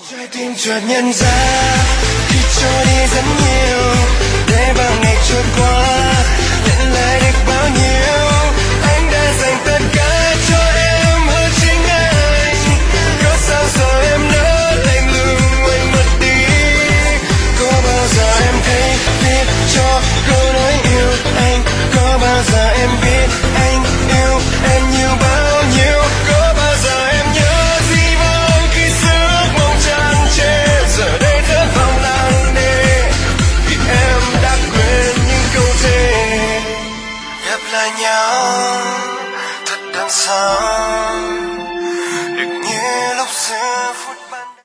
Trái tim chợt nhận ra khi trôi đi rất nhiều để bao ngày trôi qua nhận lại được bao nhiêu